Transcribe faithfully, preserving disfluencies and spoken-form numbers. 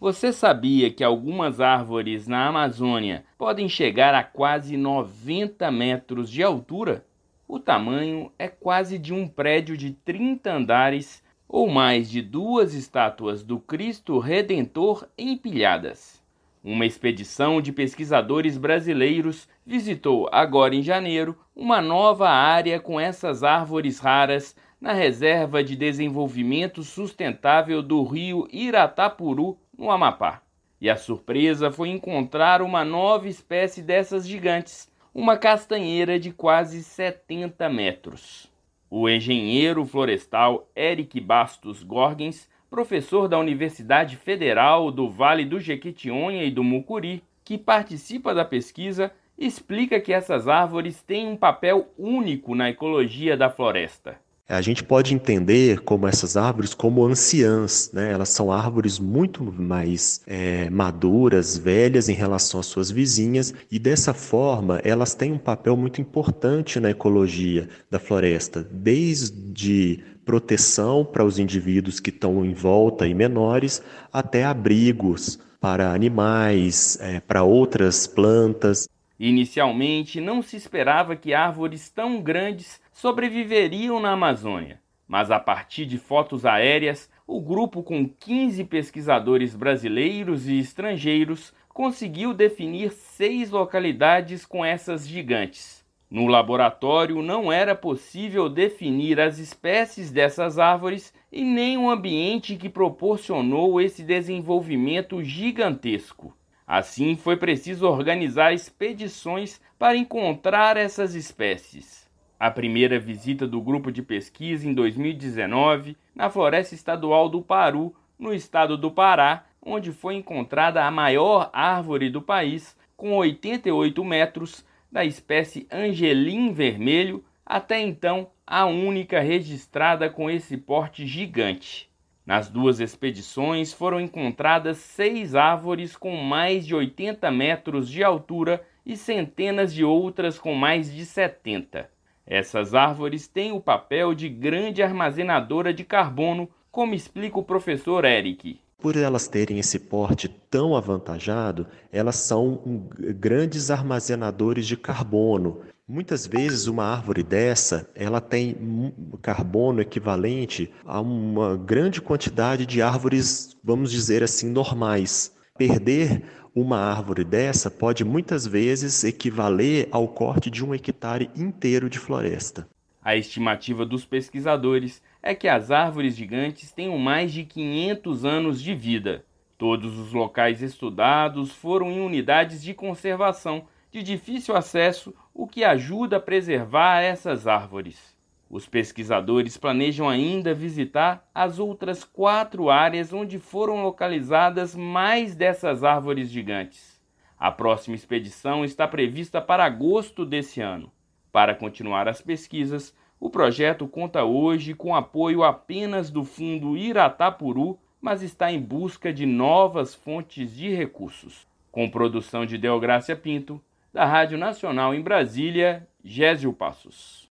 Você sabia que algumas árvores na Amazônia podem chegar a quase noventa metros de altura? O tamanho é quase de um prédio de trinta andares ou mais de duas estátuas do Cristo Redentor empilhadas. Uma expedição de pesquisadores brasileiros visitou agora em janeiro uma nova área com essas árvores raras na Reserva de Desenvolvimento Sustentável do Rio Iratapuru, no Amapá. E a surpresa foi encontrar uma nova espécie dessas gigantes, uma castanheira de quase setenta metros. O engenheiro florestal Eric Bastos Gorgens, professor da Universidade Federal do Vale do Jequitinhonha e do Mucuri, que participa da pesquisa, explica que essas árvores têm um papel único na ecologia da floresta. A gente pode entender como essas árvores como anciãs, né? Elas são árvores muito mais é, maduras, velhas em relação às suas vizinhas, e dessa forma elas têm um papel muito importante na ecologia da floresta, desde proteção para os indivíduos que estão em volta e menores, até abrigos para animais, é, para outras plantas. Inicialmente, não se esperava que árvores tão grandes sobreviveriam na Amazônia, mas a partir de fotos aéreas, o grupo com quinze pesquisadores brasileiros e estrangeiros conseguiu definir seis localidades com essas gigantes. No laboratório, não era possível definir as espécies dessas árvores e nem o ambiente que proporcionou esse desenvolvimento gigantesco. Assim, foi preciso organizar expedições para encontrar essas espécies. A primeira visita do grupo de pesquisa em dois mil e dezenove, na Floresta Estadual do Paru, no estado do Pará, onde foi encontrada a maior árvore do país, com oitenta e oito metros, da espécie Angelim vermelho, até então a única registrada com esse porte gigante. Nas duas expedições foram encontradas seis árvores com mais de oitenta metros de altura e centenas de outras com mais de setenta. Essas árvores têm o papel de grande armazenadora de carbono, como explica o professor Eric. Por elas terem esse porte tão avantajado, elas são um, grandes armazenadores de carbono. Muitas vezes uma árvore dessa, ela tem carbono equivalente a uma grande quantidade de árvores, vamos dizer assim, normais. Perder uma árvore dessa pode muitas vezes equivaler ao corte de um hectare inteiro de floresta. A estimativa dos pesquisadores é que as árvores gigantes tenham mais de quinhentos anos de vida. Todos os locais estudados foram em unidades de conservação de difícil acesso, o que ajuda a preservar essas árvores. Os pesquisadores planejam ainda visitar as outras quatro áreas onde foram localizadas mais dessas árvores gigantes. A próxima expedição está prevista para agosto desse ano. Para continuar as pesquisas, o projeto conta hoje com apoio apenas do Fundo Iratapuru, mas está em busca de novas fontes de recursos. Com produção de Deográcia Pinto, da Rádio Nacional em Brasília, Gésio Passos.